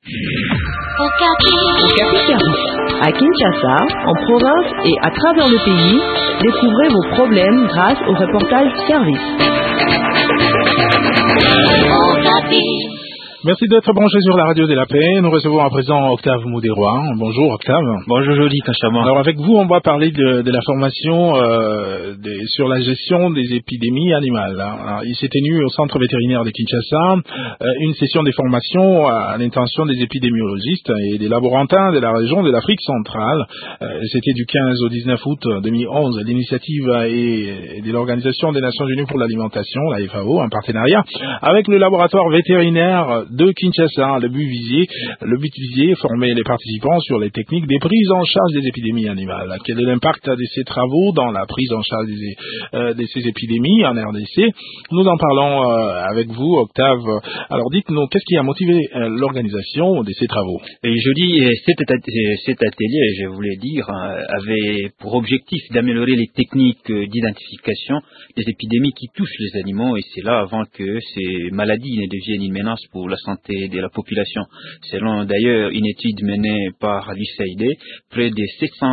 Okapi Service. À Kinshasa, en province et à travers le pays, découvrez vos problèmes grâce au reportage service. Merci d'être branché sur la radio de la paix. Nous recevons à présent Octave Moudéroy. Bonjour Octave. Bonjour Jody Kachama. Alors avec vous, on va parler de la formation sur la gestion des épidémies animales. Alors, il s'est tenu au centre vétérinaire de Kinshasa une session de formation à l'intention des épidémiologistes et des laborantins de la région de l'Afrique centrale. C'était du 15 au 19 août 2011. L'initiative est de l'Organisation des Nations Unies pour l'Alimentation, la FAO, en partenariat avec le laboratoire vétérinaire de Kinshasa. Le but visé, former les participants sur les techniques des prises en charge des épidémies animales. Quel est l'impact de ces travaux dans la prise en charge de ces épidémies en RDC? Nous en parlons avec vous, Octave. Alors dites-nous, qu'est-ce qui a motivé l'organisation de ces travaux? Et je dis, cet atelier, je voulais dire, avait pour objectif d'améliorer les techniques d'identification des épidémies qui touchent les animaux, et c'est là avant que ces maladies ne deviennent une menace pour la santé de la population. Selon d'ailleurs une étude menée par l'USAID, près de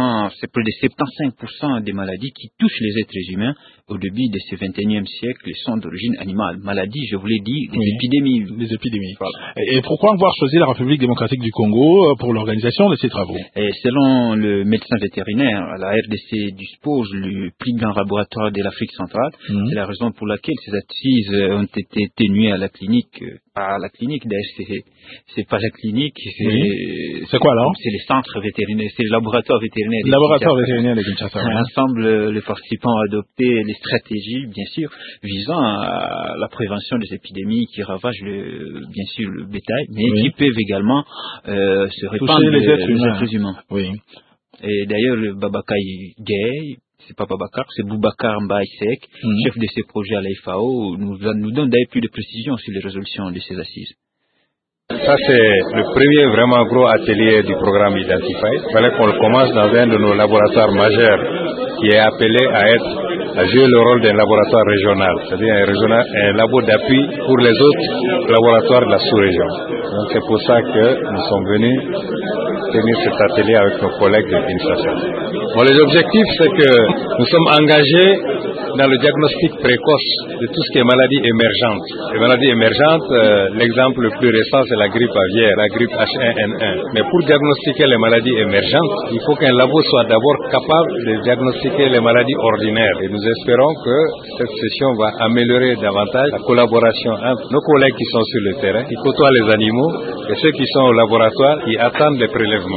75% des maladies qui touchent les êtres humains au début de ce 21e siècle sont d'origine animale. Maladies, je voulais dire, épidémies. Des épidémies. Voilà. Et pourquoi avoir choisi la République démocratique du Congo pour l'organisation de ces travaux? Et selon le médecin vétérinaire, la RDC dispose du plus grand laboratoire de l'Afrique centrale. C'est la raison pour laquelle ces assises ont été tenues à la clinique. Pas la clinique, d'ailleurs, c'est pas la clinique. C'est quoi alors? C'est les centres vétérinaires, c'est le laboratoire vétérinaire. Le laboratoire vétérinaire de Kinshasa. Ensemble, les participants ont adopté les stratégies, bien sûr, visant à la prévention des épidémies qui ravagent bien sûr le bétail, mais qui peuvent également se répandre les êtres humains. Oui. Et d'ailleurs, le Babacar Gay, c'est pas Babacar, c'est Boubacar Mbaïsek, chef de ces projets à la FAO, nous donne d'ailleurs plus de précisions sur les résolutions de ces assises. Ça, c'est le premier vraiment gros atelier du programme Identify. Il fallait qu'on le commence dans un de nos laboratoires majeurs qui est appelé à jouer le rôle d'un laboratoire régional, c'est-à-dire un labo d'appui pour les autres laboratoires de la sous-région. Donc c'est pour ça que nous sommes venus tenir cet atelier avec nos collègues de Kinshasa. Bon, les objectifs, c'est que nous sommes engagés dans le diagnostic précoce de tout ce qui est maladies émergentes. Les maladies émergentes, l'exemple le plus récent, c'est la grippe aviaire, la grippe H1N1. Mais pour diagnostiquer les maladies émergentes, il faut qu'un labo soit d'abord capable de diagnostiquer les maladies ordinaires. Et nous espérons que cette session va améliorer davantage la collaboration entre nos collègues qui sont sur le terrain, qui côtoient les animaux, et ceux qui sont au laboratoire, qui attendent les prélèvements.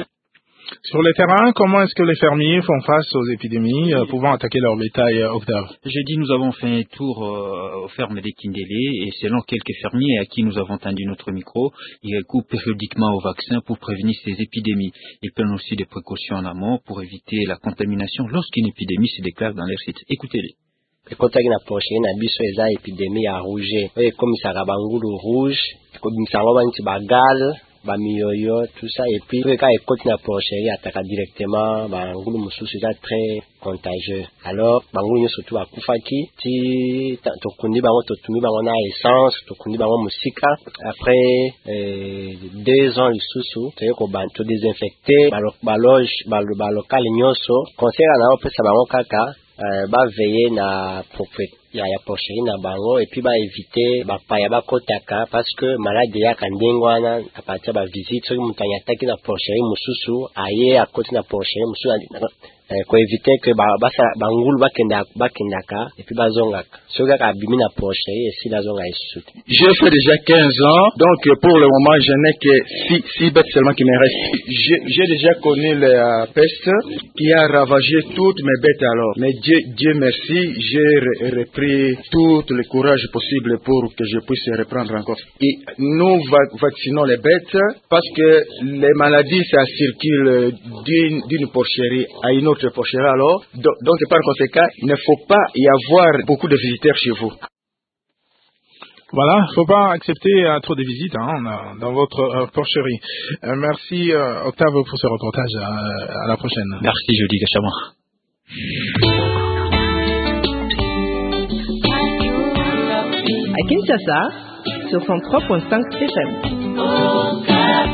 Sur le terrain, comment est-ce que les fermiers font face aux épidémies pouvant attaquer leur bétail, Octave? J'ai dit, nous avons fait un tour aux fermes des Kindélé, et selon quelques fermiers à qui nous avons tendu notre micro, ils recourent périodiquement au vaccin pour prévenir ces épidémies. Ils prennent aussi des précautions en amont pour éviter la contamination lorsqu'une épidémie se déclare dans leur site. Écoutez-les. Ekotaki na prochaine na biso eza épidémie ya rouge. Comme ça rabangulu rouge, comme ça banti bagal, bamiyoyo, tout ça, et puis quand ekoti na prochaine ataka directement bangulu mususu eza très contagieux. Alors bangulu surtout akufaki ti tokundi bango totumi bango na essence, tokundi bango musika. Après 2 ans lisusu toyeko bantu désinfecter balokali nyonso. Conseil na opesa bango kaka ba veiller na propriété ya porcherie na bango, et puis ba éviter ba paya ba kotaka parce que malade ya kandengwana à partir ba visite so mutanya taki na porcherie mususu aye à côté na porcherie mususu ko éviter que bangulu bakendaka et puis bazongaka soka ka bimi na porcherie et si la zonga est. J'ai fait déjà 15 ans, donc pour le moment je n'ai que 6 bêtes seulement qui me restent. J'ai déjà connu la peste qui a ravagé toutes mes bêtes alors, mais Dieu merci, j'ai repris tout le courage possible pour que je puisse reprendre encore. Et nous vaccinons les bêtes parce que les maladies ça circule d'une porcherie à une autre porcherie alors, donc par conséquent il ne faut pas y avoir beaucoup de visiteurs chez vous. Voilà, faut pas accepter trop de visites dans votre porcherie. Merci Octave pour ce reportage. À la prochaine. Merci Jody Kachama. À Kinshasa, sur 103.5 FM.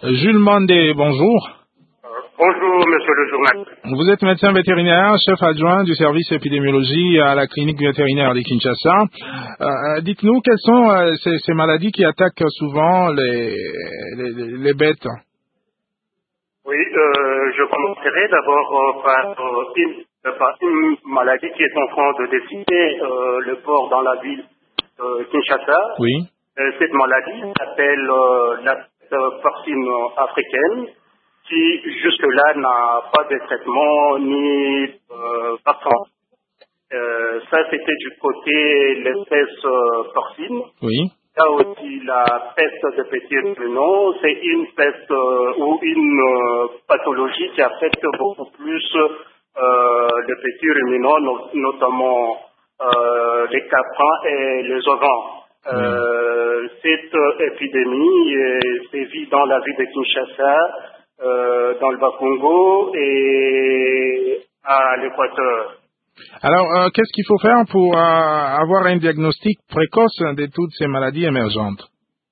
Jules Mandé, bonjour. Bonjour, monsieur le journaliste. Vous êtes médecin vétérinaire, chef adjoint du service épidémiologie à la clinique vétérinaire de Kinshasa. Dites-nous quelles sont ces maladies qui attaquent souvent les bêtes. Oui, je commencerai d'abord par une maladie qui est en train de décimer le porc dans la ville de Kinshasa. Oui. Cette maladie s'appelle la peste porcine africaine, qui jusque-là n'a pas de traitement ni vaccin. Ça, c'était du côté l'espèce porcine. Oui. Il y a aussi la peste de petits ruminants. C'est une peste ou une pathologie qui affecte beaucoup plus les petits ruminants, notamment les caprins et les ovins. Cette épidémie sévit dans la ville de Kinshasa, dans le Bas-Congo et à l'Équateur. Alors, qu'est-ce qu'il faut faire pour avoir un diagnostic précoce de toutes ces maladies émergentes?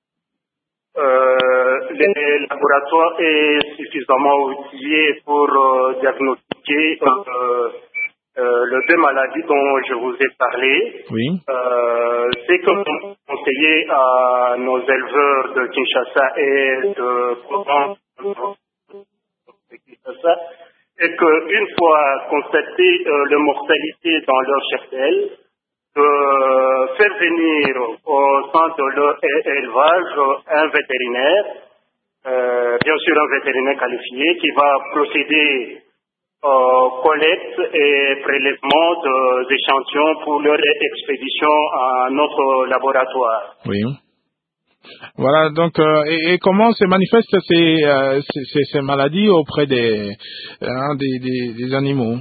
Les laboratoires sont suffisamment outillés pour diagnostiquer les deux maladies dont je vous ai parlé. Oui. C'est comme conseiller à nos éleveurs de Kinshasa et de Provence de Kinshasa, et qu'une fois constatée la mortalité dans leur cheptel, de faire venir au sein de leur élevage un vétérinaire, bien sûr un vétérinaire qualifié, qui va procéder collecte et prélèvement d'échantillons pour leur expédition à notre laboratoire. Oui. Voilà, donc, et comment se manifestent ces maladies auprès des animaux?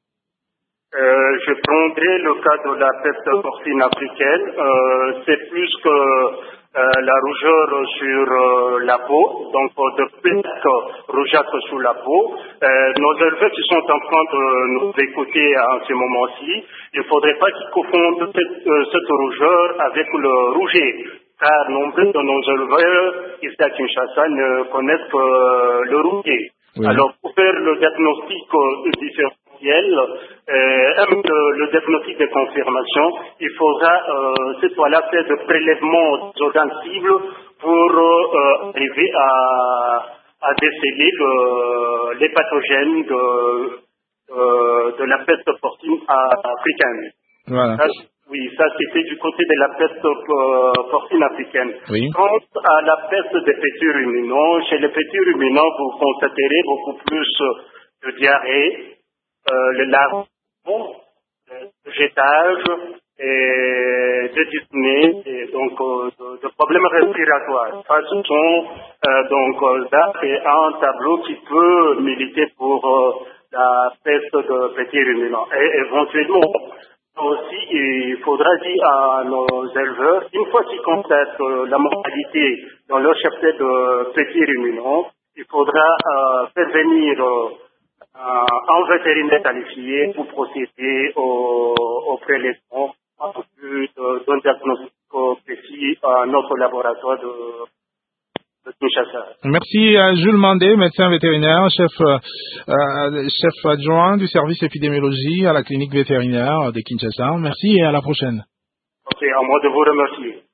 Je prendrai le cas de la peste porcine africaine. C'est plus que la rougeur sur la peau, donc de plaques rougeâtres sur la peau. Nos éleveurs qui sont en train de nous écouter à ce moment-ci, il ne faudrait pas qu'ils confondent cette rougeur avec le rouget, car nombre de nos éleveurs ici à Kinshasa ne connaissent que le rouget. Oui. Alors, pour faire le diagnostic différentiel, le diagnostic de confirmation, il faudra cette fois-là faire de prélèvements d'organes cibles pour arriver à déceler les pathogènes de la peste porcine africaine. Voilà. Ça c'était du côté de la peste porcine africaine. Oui. Quant à la peste des petits ruminants, chez les petits ruminants, vous constaterez beaucoup plus de diarrhée, le lavement, le jetage, et de dyspnée, et donc de problèmes respiratoires. Ça, ce sont là, c'est un tableau qui peut militer pour la peste de petits ruminants. Et éventuellement, aussi, il faudra dire à nos éleveurs, une fois qu'ils constatent la mortalité dans leur cheptel de petits ruminants, il faudra faire venir un vétérinaire qualifié pour procéder au prélèvement en vue d'un diagnostic précis à notre laboratoire de Kinshasa. Merci à Jules Mandé, médecin vétérinaire, chef adjoint du service épidémiologie à la clinique vétérinaire de Kinshasa. Merci et à la prochaine. Ok, à moi de vous remercier.